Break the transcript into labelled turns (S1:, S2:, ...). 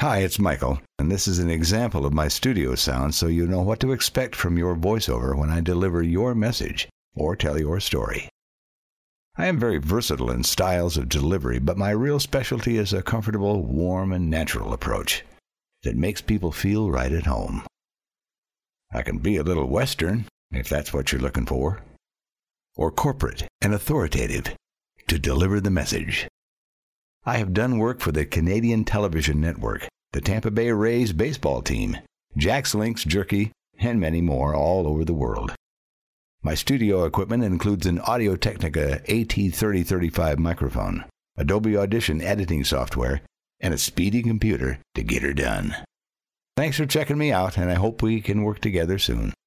S1: Hi, it's Michael, and this is an example of my studio sound so you know what to expect from your voiceover when I deliver your message or tell your story. I am very versatile in styles of delivery, but my real specialty is a comfortable, warm, and natural approach that makes people feel right at home. I can be a little Western, if that's what you're looking for, or corporate and authoritative to deliver the message. I have done work for the Canadian Television Network, the Tampa Bay Rays baseball team, Jack's Links Jerky, and many more all over the world. My studio equipment includes an Audio-Technica AT3035 microphone, Adobe Audition editing software, and a speedy computer to get her done. Thanks for checking me out, and I hope we can work together soon.